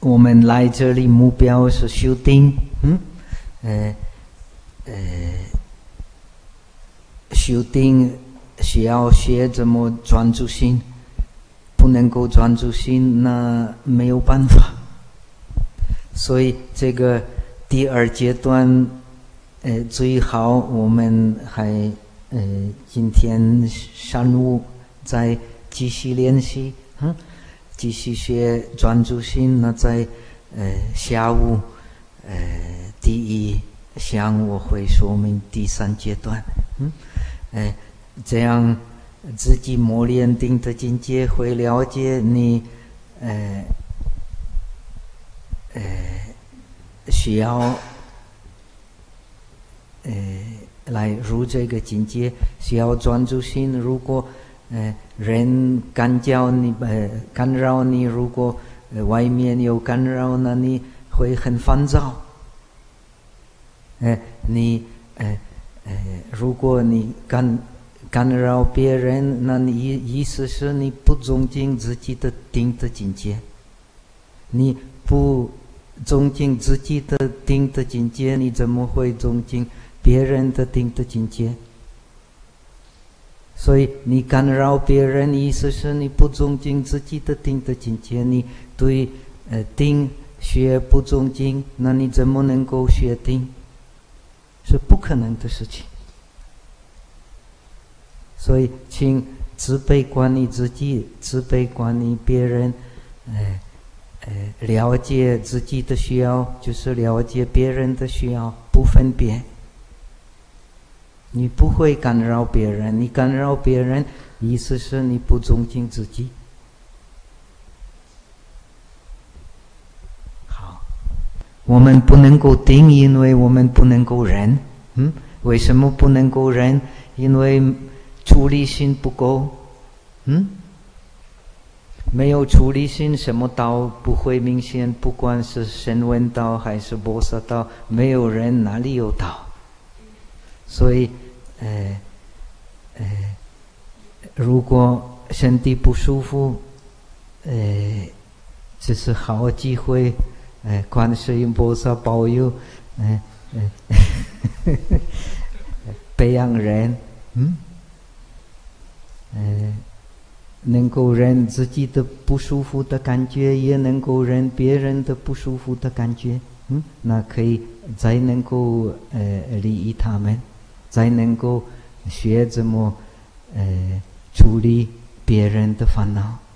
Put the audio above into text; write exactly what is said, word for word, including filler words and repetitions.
我们来这里目标是修定，嗯，呃呃，修定需要学怎么专注心，不能够专注心，那没有办法。所以这个第二阶段，呃，最好我们还呃今天上午再继续练习，嗯。继续学专注心，那在呃下午呃第一项我会说明第三阶段，嗯，呃这样自己磨练定的境界，会了解你呃呃需要呃来入这个境界，需要专注心。如果呃，人干扰你，呃，干扰你。如果、呃、外面有干扰，那你会很烦躁。呃，你呃呃，如果你干干扰别人，那你意思是你不尊敬自己的定的境界。你不尊敬自己的定的境界，你怎么会尊敬别人的定的境界？所以你干扰别人，意思是你不尊敬自己的定的境界，你对呃定学不尊敬，那你怎么能够学定？是不可能的事情。所以请慈悲管理自己，慈悲管理别人，呃呃了解自己的需要，就是了解别人的需要，不分别。你不会干扰别人，你干扰别人，意思是你不尊敬自己。好，我们不能够定，因为我们不能够忍。嗯，为什么不能够忍？因为出离心不够。嗯，没有出离心，什么道不会明显，不管是声闻道还是菩萨道，没有人哪里有道？所以，呃，呃，如果身体不舒服，呃，这是好机会，呃，观世音菩萨保佑，呃，呃，培养人，嗯，呃，能够忍自己的不舒服的感觉，也能够忍别人的不舒服的感觉，嗯，那可以才能够呃利益他们。才能够学怎么呃处理别人的烦恼。